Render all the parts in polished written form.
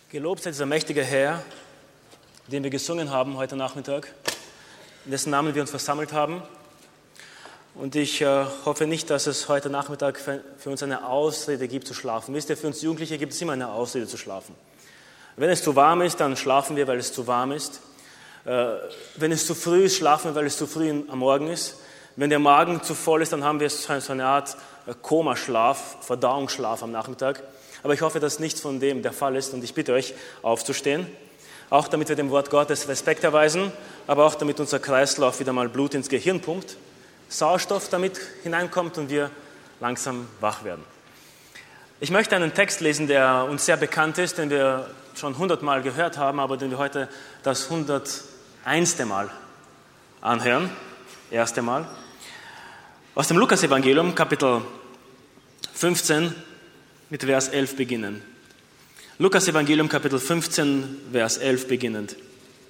Gelobt sei dieser mächtige Herr, den wir gesungen haben heute Nachmittag, in dessen Namen wir uns versammelt haben. Und ich hoffe nicht, dass es heute Nachmittag für uns eine Ausrede gibt zu schlafen. Wisst ihr, für uns Jugendliche gibt es immer eine Ausrede zu schlafen. Wenn es zu warm ist, dann schlafen wir, weil es zu warm ist. Wenn es zu früh ist, schlafen wir, weil es zu früh am Morgen ist. Wenn der Magen zu voll ist, dann haben wir so eine Art Komaschlaf, Verdauungsschlaf am Nachmittag. Aber ich hoffe, dass nichts von dem der Fall ist und ich bitte euch, aufzustehen. Auch damit wir dem Wort Gottes Respekt erweisen, aber auch damit unser Kreislauf wieder mal Blut ins Gehirn pumpt, Sauerstoff damit hineinkommt und wir langsam wach werden. Ich möchte einen Text lesen, der uns sehr bekannt ist, den wir schon 100-mal gehört haben, aber den wir heute das 101. Mal anhören. Erste Mal. Aus dem Lukas-Evangelium, Kapitel 15, mit Vers 11 beginnen. Lukas-Evangelium, Kapitel 15, Vers 11 beginnend.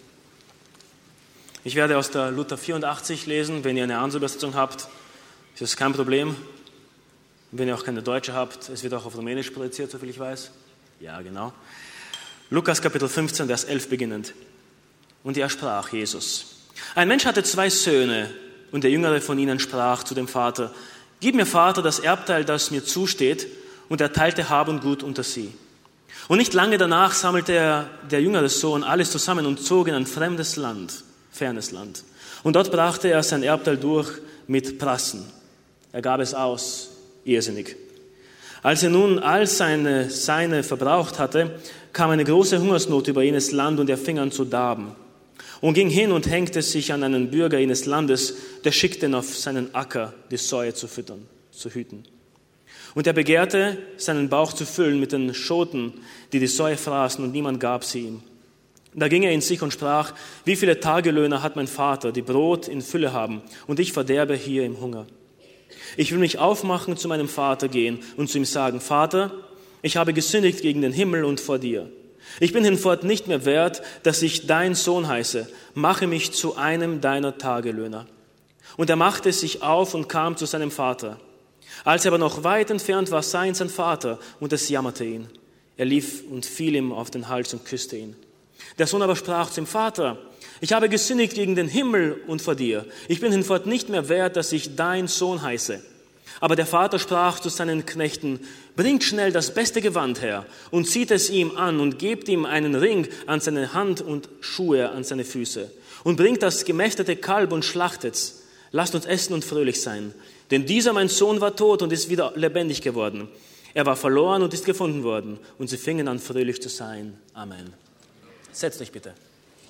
Ich werde aus der Luther 84 lesen. Wenn ihr eine andere Übersetzung habt, ist das kein Problem. Wenn ihr auch keine deutsche habt, es wird auch auf Rumänisch produziert, soviel ich weiß. Ja, genau. Lukas, Kapitel 15, Vers 11 beginnend. Und er sprach, Jesus: Ein Mensch hatte 2 Söhne, und der jüngere von ihnen sprach zu dem Vater: Gib mir, Vater, das Erbteil, das mir zusteht. Und er teilte Hab und Gut unter sie. Und nicht lange danach sammelte der jüngere Sohn alles zusammen und zog in ein fernes Land. Und dort brachte er sein Erbteil durch mit Prassen. Er gab es aus, irrsinnig. Als er nun all seine verbraucht hatte, kam eine große Hungersnot über jenes Land und er fing an zu darben. Und ging hin und hängte sich an einen Bürger jenes Landes, der schickte ihn auf seinen Acker, die Säue zu hüten. Und er begehrte, seinen Bauch zu füllen mit den Schoten, die die Säue fraßen, und niemand gab sie ihm. Da ging er in sich und sprach: Wie viele Tagelöhner hat mein Vater, die Brot in Fülle haben, und ich verderbe hier im Hunger. Ich will mich aufmachen, zu meinem Vater gehen und zu ihm sagen: Vater, ich habe gesündigt gegen den Himmel und vor dir. Ich bin hinfort nicht mehr wert, dass ich dein Sohn heiße. Mache mich zu einem deiner Tagelöhner. Und er machte sich auf und kam zu seinem Vater. Als er aber noch weit entfernt war, sah ihn sein Vater, und es jammerte ihn. Er lief und fiel ihm auf den Hals und küsste ihn. Der Sohn aber sprach zu dem Vater: Ich habe gesündigt gegen den Himmel und vor dir. Ich bin hinfort nicht mehr wert, dass ich dein Sohn heiße. Aber der Vater sprach zu seinen Knechten: Bringt schnell das beste Gewand her und zieht es ihm an und gebt ihm einen Ring an seine Hand und Schuhe an seine Füße. Und bringt das gemästete Kalb und schlachtet's. Lasst uns essen und fröhlich sein. Denn dieser, mein Sohn, war tot und ist wieder lebendig geworden. Er war verloren und ist gefunden worden. Und sie fingen an, fröhlich zu sein. Amen. Setzt euch bitte.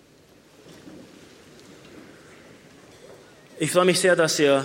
Ich freue mich sehr, dass ihr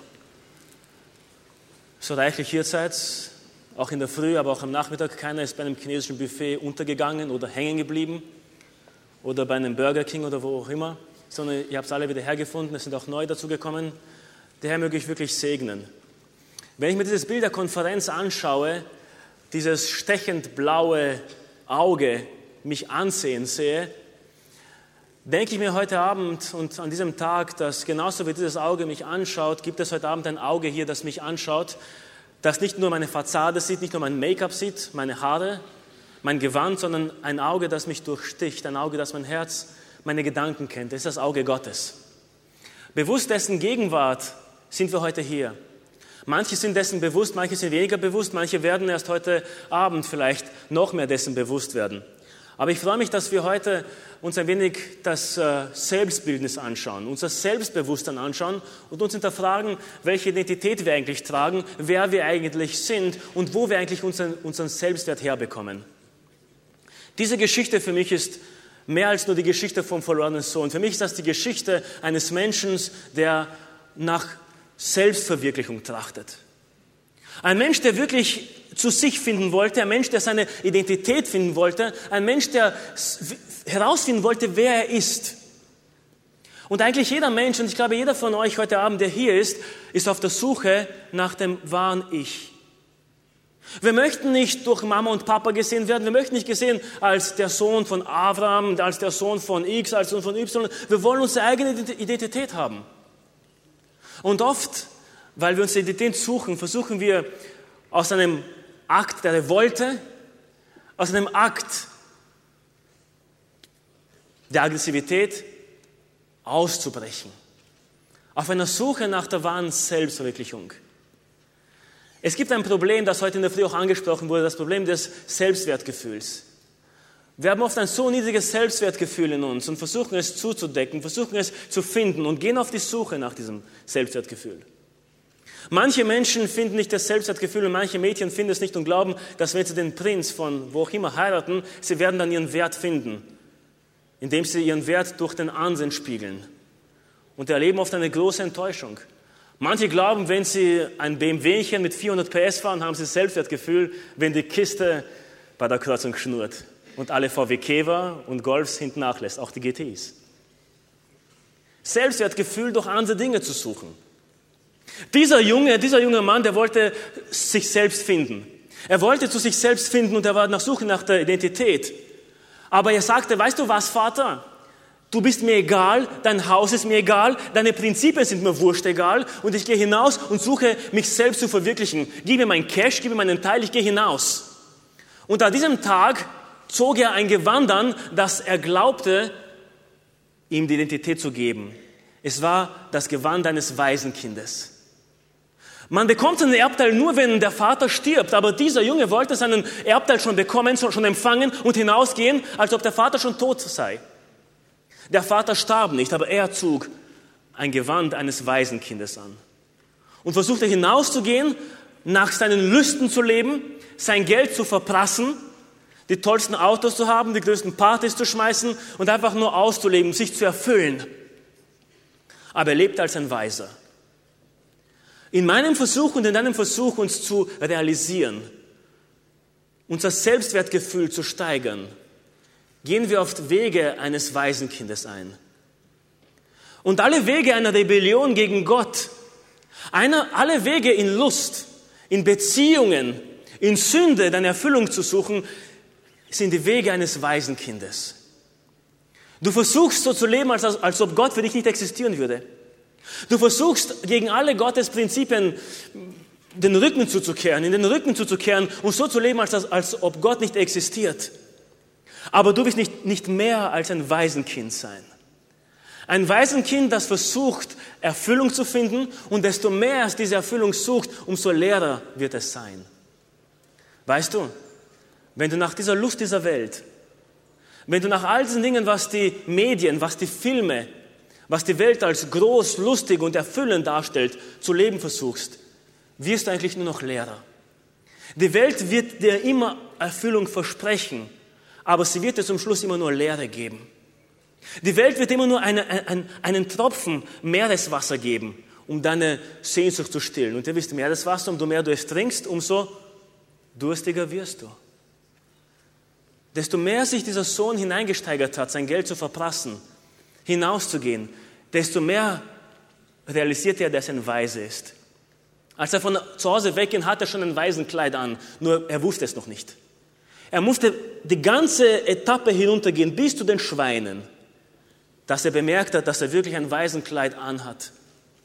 so reichlich hier seid. Auch in der Früh, aber auch am Nachmittag. Keiner ist bei einem chinesischen Buffet untergegangen oder hängen geblieben. Oder bei einem Burger King oder wo auch immer. Sondern ihr habt es alle wieder hergefunden. Es sind auch neu dazugekommen. Der Herr möge ich wirklich segnen. Wenn ich mir dieses Bild der Konferenz anschaue, dieses stechend blaue Auge mich ansehen sehe, denke ich mir heute Abend und an diesem Tag, dass genauso wie dieses Auge mich anschaut, gibt es heute Abend ein Auge hier, das mich anschaut, das nicht nur meine Fassade sieht, nicht nur mein Make-up sieht, meine Haare, mein Gewand, sondern ein Auge, das mich durchsticht, ein Auge, das mein Herz, meine Gedanken kennt. Das ist das Auge Gottes. Bewusst dessen Gegenwart sind wir heute hier. Manche sind dessen bewusst, manche sind weniger bewusst, manche werden erst heute Abend vielleicht noch mehr dessen bewusst werden. Aber ich freue mich, dass wir heute uns ein wenig das Selbstbildnis anschauen, unser Selbstbewusstsein anschauen und uns hinterfragen, welche Identität wir eigentlich tragen, wer wir eigentlich sind und wo wir eigentlich unseren Selbstwert herbekommen. Diese Geschichte für mich ist mehr als nur die Geschichte vom verlorenen Sohn. Für mich ist das die Geschichte eines Menschen, der nach Selbstverwirklichung trachtet. Ein Mensch, der wirklich zu sich finden wollte, ein Mensch, der seine Identität finden wollte, ein Mensch, der herausfinden wollte, wer er ist. Und eigentlich jeder Mensch, und ich glaube jeder von euch heute Abend, der hier ist auf der Suche nach dem wahren Ich. Wir möchten nicht durch Mama und Papa gesehen werden, wir möchten nicht gesehen als der Sohn von Abraham, als der Sohn von X, als Sohn von Y. Wir wollen unsere eigene Identität haben. Und oft, weil wir unsere Identität suchen, versuchen wir aus einem Akt der Revolte, aus einem Akt der Aggressivität auszubrechen. Auf einer Suche nach der wahren Selbstverwirklichung. Es gibt ein Problem, das heute in der Früh auch angesprochen wurde, das Problem des Selbstwertgefühls. Wir haben oft ein so niedriges Selbstwertgefühl in uns und versuchen es zuzudecken, versuchen es zu finden und gehen auf die Suche nach diesem Selbstwertgefühl. Manche Menschen finden nicht das Selbstwertgefühl und manche Mädchen finden es nicht und glauben, dass wenn sie den Prinz von wo auch immer heiraten, sie werden dann ihren Wert finden, indem sie ihren Wert durch den Ansehen spiegeln. Und erleben oft eine große Enttäuschung. Manche glauben, wenn sie ein BMWchen mit 400 PS fahren, haben sie das Selbstwertgefühl, wenn die Kiste bei der Kreuzung schnurrt und alle VW Käfer und Golfs hinten nachlässt, auch die GTs. Selbstwertgefühl durch andere Dinge zu suchen. Dieser junge Mann, der wollte sich selbst finden. Er wollte zu sich selbst finden und er war nach Suche nach der Identität. Aber er sagte, weißt du was, Vater? Du bist mir egal, dein Haus ist mir egal, deine Prinzipien sind mir wurscht egal und ich gehe hinaus und suche, mich selbst zu verwirklichen. Gib mir mein Cash, gib mir meinen Teil, ich gehe hinaus. Und an diesem Tag zog er ein Gewand an, das er glaubte, ihm die Identität zu geben. Es war das Gewand eines Waisenkindes. Man bekommt seinen Erbteil nur, wenn der Vater stirbt, aber dieser Junge wollte seinen Erbteil schon bekommen, schon empfangen und hinausgehen, als ob der Vater schon tot sei. Der Vater starb nicht, aber er zog ein Gewand eines Waisenkindes an und versuchte hinauszugehen, nach seinen Lüsten zu leben, sein Geld zu verprassen, die tollsten Autos zu haben, die größten Partys zu schmeißen und einfach nur auszuleben, sich zu erfüllen. Aber er lebte als ein Weiser. In meinem Versuch und in deinem Versuch, uns zu realisieren, unser Selbstwertgefühl zu steigern, gehen wir auf Wege eines Waisenkindes ein. Und alle Wege einer Rebellion gegen Gott, alle Wege in Lust, in Beziehungen, in Sünde deine Erfüllung zu suchen, sind die Wege eines Waisenkindes. Du versuchst so zu leben, als ob Gott für dich nicht existieren würde. Du versuchst gegen alle Gottes Prinzipien den Rücken zuzukehren, in den Rücken zuzukehren und so zu leben, als ob Gott nicht existiert. Aber du willst nicht mehr als ein Waisenkind sein. Ein Waisenkind, das versucht, Erfüllung zu finden und desto mehr es diese Erfüllung sucht, umso leerer wird es sein. Weißt du, wenn du nach dieser Lust dieser Welt, wenn du nach all diesen Dingen, was die Medien, was die Filme, was die Welt als groß, lustig und erfüllend darstellt, zu leben versuchst, wirst du eigentlich nur noch leerer. Die Welt wird dir immer Erfüllung versprechen, aber sie wird dir zum Schluss immer nur Leere geben. Die Welt wird immer nur einen Tropfen Meereswasser geben, um deine Sehnsucht zu stillen. Und ihr wisst, Meereswasser, umso mehr du es trinkst, umso durstiger wirst du. Desto mehr sich dieser Sohn hineingesteigert hat, sein Geld zu verprassen, hinauszugehen, desto mehr realisiert er, dass er ein Weise ist. Als er von zu Hause wegging, hat er schon ein Waisenkleid an, nur er wusste es noch nicht. Er musste die ganze Etappe hinuntergehen, bis zu den Schweinen, dass er bemerkt hat, dass er wirklich ein Waisenkleid anhat.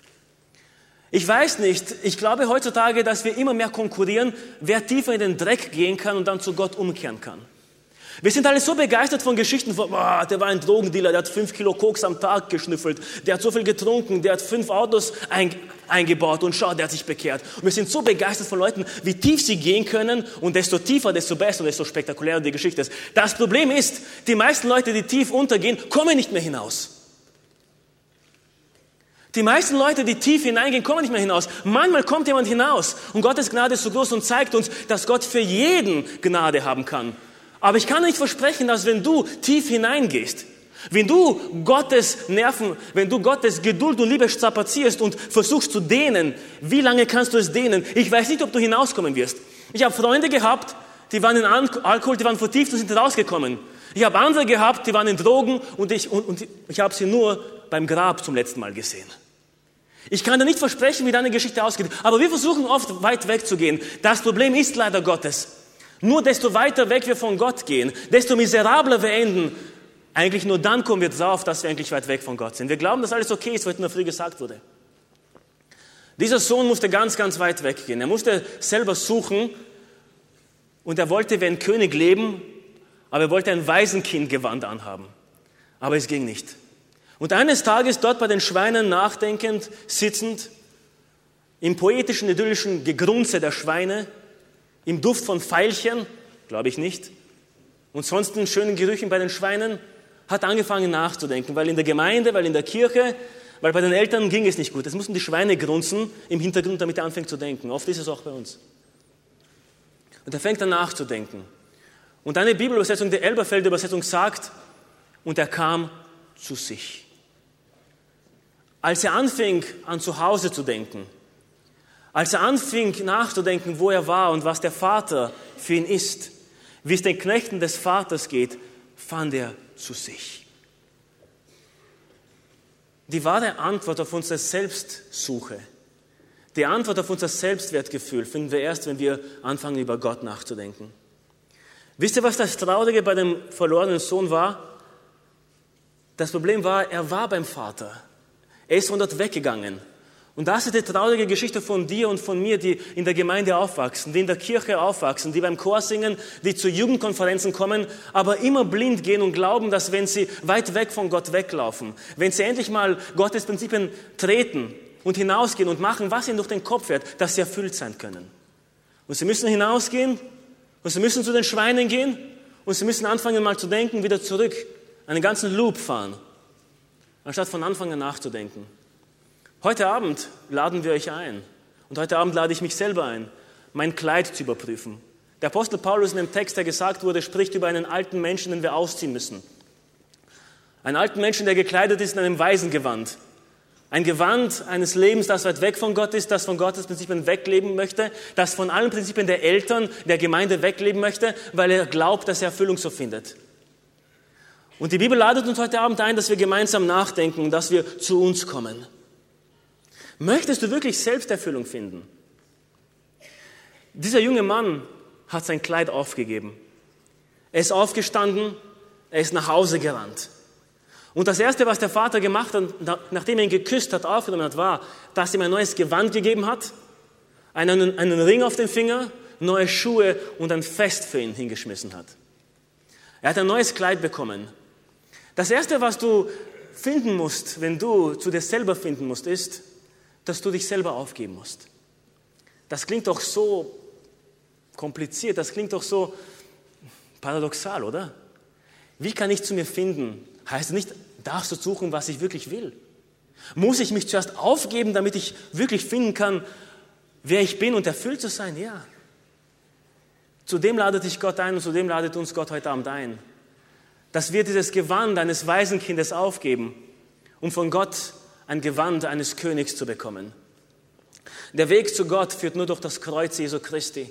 Ich weiß nicht, ich glaube heutzutage, dass wir immer mehr konkurrieren, wer tiefer in den Dreck gehen kann und dann zu Gott umkehren kann. Wir sind alle so begeistert von Geschichten von, der war ein Drogendealer, der hat 5 Kilo Koks am Tag geschnüffelt, der hat so viel getrunken, der hat 5 Autos eingebaut und schau, der hat sich bekehrt. Und wir sind so begeistert von Leuten, wie tief sie gehen können und desto tiefer, desto besser und desto spektakulärer die Geschichte ist. Das Problem ist, die meisten Leute, die tief untergehen, kommen nicht mehr hinaus. Die meisten Leute, die tief hineingehen, kommen nicht mehr hinaus. Manchmal kommt jemand hinaus und Gottes Gnade ist so groß und zeigt uns, dass Gott für jeden Gnade haben kann. Aber ich kann nicht versprechen, dass wenn du tief hineingehst, wenn du Gottes Nerven, wenn du Gottes Geduld und Liebe strapazierst und versuchst zu dehnen, wie lange kannst du es dehnen? Ich weiß nicht, ob du hinauskommen wirst. Ich habe Freunde gehabt, die waren in Alkohol, die waren vertieft und sind rausgekommen. Ich habe andere gehabt, die waren in Drogen und ich habe sie nur beim Grab zum letzten Mal gesehen. Ich kann dir nicht versprechen, wie deine Geschichte ausgeht, aber wir versuchen oft weit wegzugehen. Das Problem ist leider Gottes. Nur desto weiter weg wir von Gott gehen, desto miserabler wir enden. Eigentlich nur dann kommen wir drauf, dass wir eigentlich weit weg von Gott sind. Wir glauben, dass alles okay ist, was in der Früh gesagt wurde. Dieser Sohn musste ganz, ganz weit weggehen. Er musste selber suchen und er wollte wie ein König leben, aber er wollte ein Waisenkindgewand anhaben. Aber es ging nicht. Und eines Tages dort bei den Schweinen nachdenkend, sitzend, im poetischen, idyllischen Gegrunze der Schweine, im Duft von Veilchen, glaube ich nicht, und sonst in schönen Gerüchen bei den Schweinen, hat angefangen nachzudenken, weil in der Gemeinde, weil in der Kirche, weil bei den Eltern ging es nicht gut. Es mussten die Schweine grunzen im Hintergrund, damit er anfängt zu denken. Oft ist es auch bei uns. Und er fängt an nachzudenken. Und eine Bibelübersetzung, die Elberfelder Übersetzung sagt, und er kam zu sich. Als er anfing, an zu Hause zu denken, als er anfing nachzudenken, wo er war und was der Vater für ihn ist, wie es den Knechten des Vaters geht, fand er zu sich. Die wahre Antwort auf unsere Selbstsuche, die Antwort auf unser Selbstwertgefühl finden wir erst, wenn wir anfangen, über Gott nachzudenken. Wisst ihr, was das Traurige bei dem verlorenen Sohn war? Das Problem war, er war beim Vater. Er ist von dort weggegangen. Und das ist die traurige Geschichte von dir und von mir, die in der Gemeinde aufwachsen, die in der Kirche aufwachsen, die beim Chor singen, die zu Jugendkonferenzen kommen, aber immer blind gehen und glauben, dass wenn sie weit weg von Gott weglaufen, wenn sie endlich mal Gottes Prinzipien treten und hinausgehen und machen, was ihnen durch den Kopf fährt, dass sie erfüllt sein können. Und sie müssen hinausgehen und sie müssen zu den Schweinen gehen und sie müssen anfangen mal zu denken, wieder zurück, einen ganzen Loop fahren, anstatt von Anfang an nachzudenken. Heute Abend laden wir euch ein und heute Abend lade ich mich selber ein, mein Kleid zu überprüfen. Der Apostel Paulus in dem Text, der gesagt wurde, spricht über einen alten Menschen, den wir ausziehen müssen. Einen alten Menschen, der gekleidet ist in einem Waisengewand. Ein Gewand eines Lebens, das weit weg von Gott ist, das von Gottes Prinzipien wegleben möchte, das von allen Prinzipien der Eltern, der Gemeinde wegleben möchte, weil er glaubt, dass er Erfüllung so findet. Und die Bibel ladet uns heute Abend ein, dass wir gemeinsam nachdenken, dass wir zu uns kommen. Möchtest du wirklich Selbsterfüllung finden? Dieser junge Mann hat sein Kleid aufgegeben. Er ist aufgestanden, er ist nach Hause gerannt. Und das Erste, was der Vater gemacht hat, nachdem er ihn geküsst hat, aufgenommen hat, war, dass er ihm ein neues Gewand gegeben hat, einen Ring auf den Finger, neue Schuhe und ein Fest für ihn hingeschmissen hat. Er hat ein neues Kleid bekommen. Das Erste, was du finden musst, wenn du zu dir selber finden musst, ist, dass du dich selber aufgeben musst. Das klingt doch so kompliziert, das klingt doch so paradoxal, oder? Wie kann ich zu mir finden? Heißt nicht, darfst du suchen, was ich wirklich will? Muss ich mich zuerst aufgeben, damit ich wirklich finden kann, wer ich bin und erfüllt zu sein? Ja. Zudem ladet dich Gott ein und zudem ladet uns Gott heute Abend ein, dass wir dieses Gewand eines Waisenkindes aufgeben, um von Gott ein Gewand eines Königs zu bekommen. Der Weg zu Gott führt nur durch das Kreuz Jesu Christi.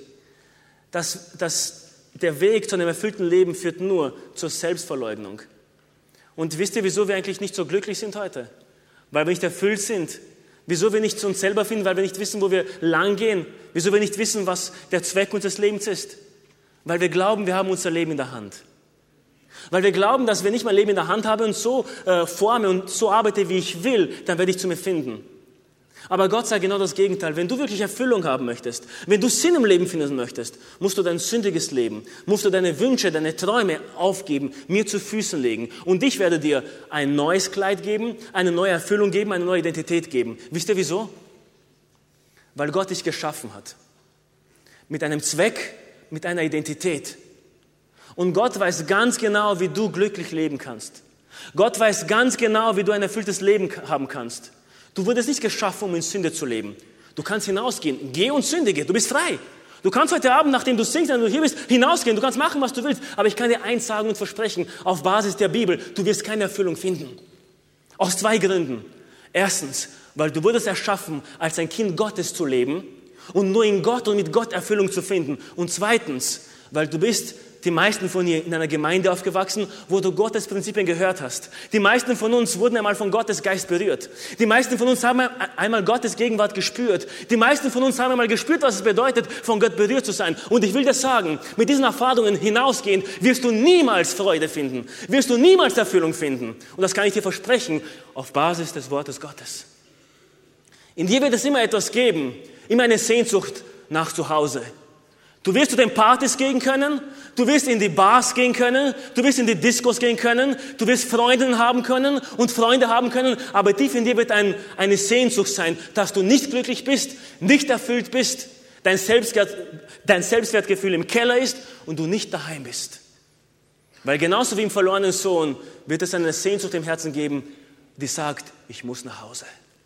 Der Weg zu einem erfüllten Leben führt nur zur Selbstverleugnung. Und wisst ihr, wieso wir eigentlich nicht so glücklich sind heute? Weil wir nicht erfüllt sind. Wieso wir nicht zu uns selber finden? Weil wir nicht wissen, wo wir lang gehen. Wieso wir nicht wissen, was der Zweck unseres Lebens ist. Weil wir glauben, wir haben unser Leben in der Hand. Weil wir glauben, dass wenn ich mein Leben in der Hand habe und so forme und so arbeite, wie ich will, dann werde ich zu mir finden. Aber Gott sagt genau das Gegenteil. Wenn du wirklich Erfüllung haben möchtest, wenn du Sinn im Leben finden möchtest, musst du dein sündiges Leben, musst du deine Wünsche, deine Träume aufgeben, mir zu Füßen legen. Und ich werde dir ein neues Kleid geben, eine neue Erfüllung geben, eine neue Identität geben. Wisst ihr wieso? Weil Gott dich geschaffen hat. Mit einem Zweck, mit einer Identität. Und Gott weiß ganz genau, wie du glücklich leben kannst. Gott weiß ganz genau, wie du ein erfülltes Leben haben kannst. Du wurdest nicht geschaffen, um in Sünde zu leben. Du kannst hinausgehen. Geh und sündige. Du bist frei. Du kannst heute Abend, nachdem du singst, wenn du hier bist, hinausgehen. Du kannst machen, was du willst. Aber ich kann dir eins sagen und versprechen, auf Basis der Bibel, du wirst keine Erfüllung finden. Aus 2 Gründen. Erstens, weil du wurdest erschaffen, als ein Kind Gottes zu leben und nur in Gott und mit Gott Erfüllung zu finden. Und zweitens, weil du bist die meisten von ihr in einer Gemeinde aufgewachsen, wo du Gottes Prinzipien gehört hast. Die meisten von uns wurden einmal von Gottes Geist berührt. Die meisten von uns haben einmal Gottes Gegenwart gespürt. Die meisten von uns haben einmal gespürt, was es bedeutet, von Gott berührt zu sein. Und ich will dir sagen, mit diesen Erfahrungen hinausgehend wirst du niemals Freude finden. Wirst du niemals Erfüllung finden. Und das kann ich dir versprechen, auf Basis des Wortes Gottes. In dir wird es immer etwas geben, immer eine Sehnsucht nach zu Hause. Du wirst zu den Partys gehen können, Du wirst in die Bars gehen können, du wirst in die Diskos gehen können, du wirst Freundinnen haben können und Freunde haben können, aber tief in dir wird eine Sehnsucht sein, dass du nicht glücklich bist, nicht erfüllt bist, dein Selbstwertgefühl im Keller ist und du nicht daheim bist. Weil genauso wie im verlorenen Sohn wird es eine Sehnsucht im Herzen geben, die sagt, ich muss nach Hause.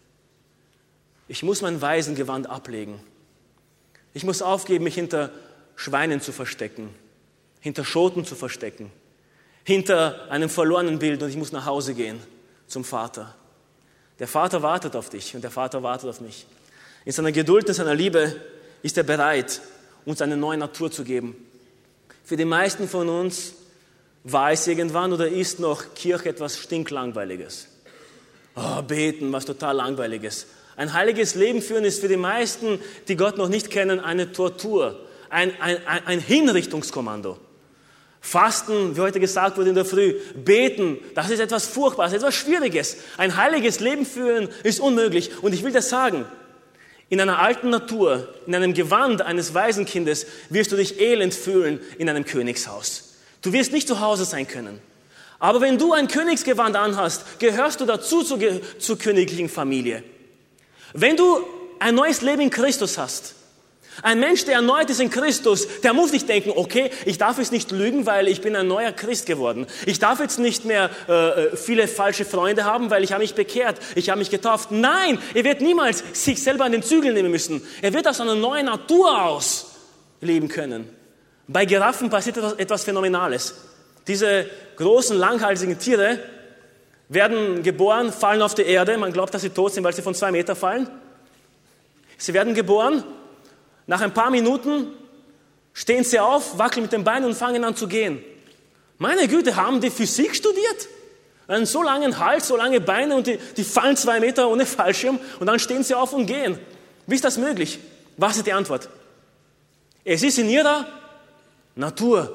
Ich muss mein Waisengewand ablegen. Ich muss aufgeben, mich hinter Schweinen zu verstecken, hinter Schoten zu verstecken, hinter einem verlorenen Bild, und ich muss nach Hause gehen zum Vater. Der Vater wartet auf dich und der Vater wartet auf mich. In seiner Geduld, in seiner Liebe ist er bereit, uns eine neue Natur zu geben. Für die meisten von uns war es irgendwann oder ist noch Kirche etwas stinklangweiliges. Oh, beten, was total langweiliges. Ein heiliges Leben führen ist für die meisten, die Gott noch nicht kennen, eine Tortur, ein Hinrichtungskommando. Fasten, wie heute gesagt wurde in der Früh, beten, das ist etwas Furchtbares, etwas Schwieriges. Ein heiliges Leben führen ist unmöglich. Und ich will das sagen, in einer alten Natur, in einem Gewand eines Waisenkindes wirst du dich elend fühlen in einem Königshaus. Du wirst nicht zu Hause sein können. Aber wenn du ein Königsgewand anhast, gehörst du dazu zur königlichen Familie. Wenn du ein neues Leben in Christus hast, ein Mensch, der erneuert ist in Christus, der muss nicht denken, okay, ich darf jetzt nicht lügen, weil ich bin ein neuer Christ geworden. Ich darf jetzt nicht mehr viele falsche Freunde haben, weil ich habe mich bekehrt, ich habe mich getauft. Nein, er wird niemals sich selber an den Zügel nehmen müssen. Er wird aus einer neuen Natur aus leben können. Bei Giraffen passiert etwas Phänomenales. Diese großen, langhalsigen Tiere werden geboren, fallen auf die Erde. Man glaubt, dass sie tot sind, weil sie von 2 Meter fallen. Sie werden geboren. Nach ein paar Minuten stehen sie auf, wackeln mit den Beinen und fangen an zu gehen. Meine Güte, haben die Physik studiert? Einen so langen Hals, so lange Beine und die fallen 2 Meter ohne Fallschirm und dann stehen sie auf und gehen. Wie ist das möglich? Was ist die Antwort? Es ist in ihrer Natur.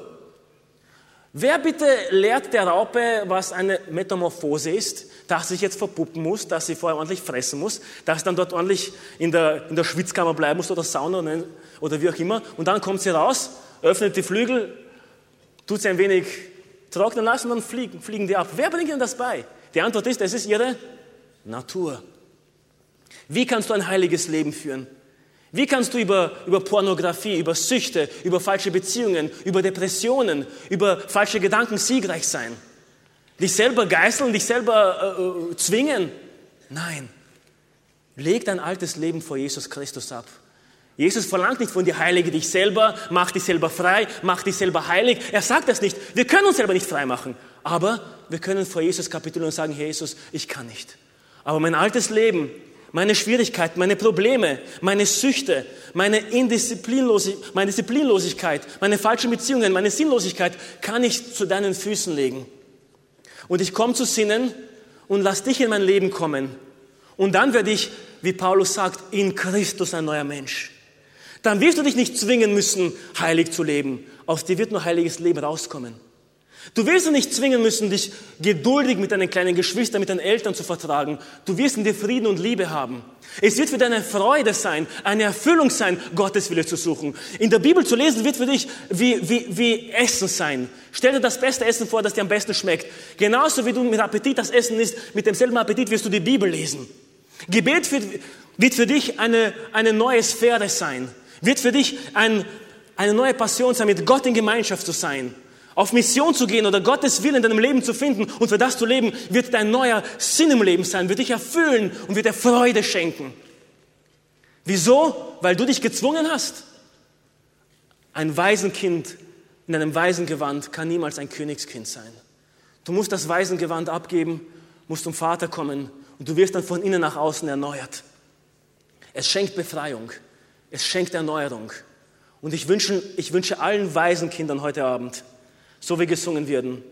Wer bitte lehrt der Raupe, was eine Metamorphose ist, dass sie sich jetzt verpuppen muss, dass sie vorher ordentlich fressen muss, dass sie dann dort ordentlich in der Schwitzkammer bleiben muss oder Sauna oder wie auch immer, und dann kommt sie raus, öffnet die Flügel, tut sie ein wenig trocknen lassen und dann fliegen die ab. Wer bringt ihnen das bei? Die Antwort ist, es ist ihre Natur. Wie kannst du ein heiliges Leben führen? Wie kannst du über Pornografie, über Süchte, über falsche Beziehungen, über Depressionen, über falsche Gedanken siegreich sein? Dich selber geißeln, dich selber zwingen? Nein. Leg dein altes Leben vor Jesus Christus ab. Jesus verlangt nicht von dir, heilige dich selber, mach dich selber frei, mach dich selber heilig. Er sagt das nicht. Wir können uns selber nicht frei machen. Aber wir können vor Jesus kapitulieren und sagen, Jesus, ich kann nicht. Aber mein altes Leben, meine Schwierigkeiten, meine Probleme, meine Süchte, meine Disziplinlosigkeit, meine falschen Beziehungen, meine Sinnlosigkeit kann ich zu deinen Füßen legen. Und ich komme zu Sinnen und lass dich in mein Leben kommen. Und dann werde ich, wie Paulus sagt, in Christus ein neuer Mensch. Dann wirst du dich nicht zwingen müssen, heilig zu leben. Aus dir wird nur heiliges Leben rauskommen. Du wirst dich nicht zwingen müssen, dich geduldig mit deinen kleinen Geschwistern, mit deinen Eltern zu vertragen. Du wirst in dir Frieden und Liebe haben. Es wird für dich eine Freude sein, eine Erfüllung sein, Gottes Wille zu suchen. In der Bibel zu lesen wird für dich wie Essen sein. Stell dir das beste Essen vor, das dir am besten schmeckt. Genauso wie du mit Appetit das Essen isst, mit demselben Appetit wirst du die Bibel lesen. Gebet wird für dich eine neue Sphäre sein. Wird für dich eine neue Passion sein, mit Gott in Gemeinschaft zu sein. Auf Mission zu gehen oder Gottes Willen in deinem Leben zu finden und für das zu leben, wird dein neuer Sinn im Leben sein, wird dich erfüllen und wird dir Freude schenken. Wieso? Weil du dich gezwungen hast. Ein Waisenkind in einem Waisengewand kann niemals ein Königskind sein. Du musst das Waisengewand abgeben, musst zum Vater kommen und du wirst dann von innen nach außen erneuert. Es schenkt Befreiung, es schenkt Erneuerung. Und ich wünsche allen Waisenkindern heute Abend, so wie gesungen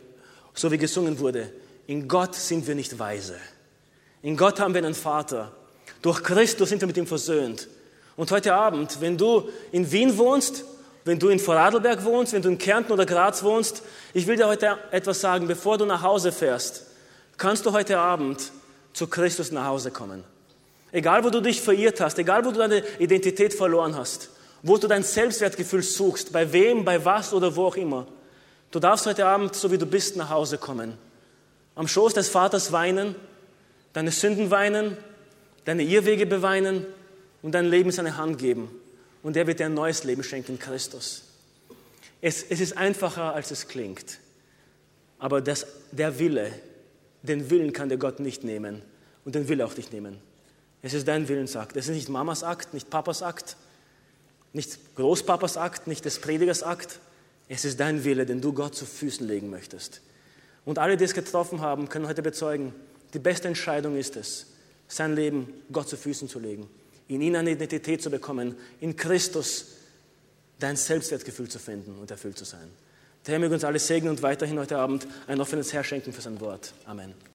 wurde, in Gott sind wir nicht weise. In Gott haben wir einen Vater. Durch Christus sind wir mit ihm versöhnt. Und heute Abend, wenn du in Wien wohnst, wenn du in Vorarlberg wohnst, wenn du in Kärnten oder Graz wohnst, ich will dir heute etwas sagen, bevor du nach Hause fährst, kannst du heute Abend zu Christus nach Hause kommen. Egal, wo du dich verirrt hast, egal, wo du deine Identität verloren hast, wo du dein Selbstwertgefühl suchst, bei wem, bei was oder wo auch immer. Du darfst heute Abend, so wie du bist, nach Hause kommen. Am Schoß des Vaters weinen, deine Sünden weinen, deine Irrwege beweinen und dein Leben in seine Hand geben. Und er wird dir ein neues Leben schenken in Christus. Es ist einfacher, als es klingt. Aber der Wille, den Willen kann dir Gott nicht nehmen. Und den will er auch nicht nehmen. Es ist dein Willensakt. Es ist nicht Mamas Akt, nicht Papas Akt, nicht Großpapas Akt, nicht des Predigers Akt. Es ist dein Wille, den du Gott zu Füßen legen möchtest. Und alle, die es getroffen haben, können heute bezeugen, die beste Entscheidung ist es, sein Leben Gott zu Füßen zu legen, in ihn eine Identität zu bekommen, in Christus dein Selbstwertgefühl zu finden und erfüllt zu sein. Der Herr möge uns alle segnen und weiterhin heute Abend ein offenes Herz schenken für sein Wort. Amen.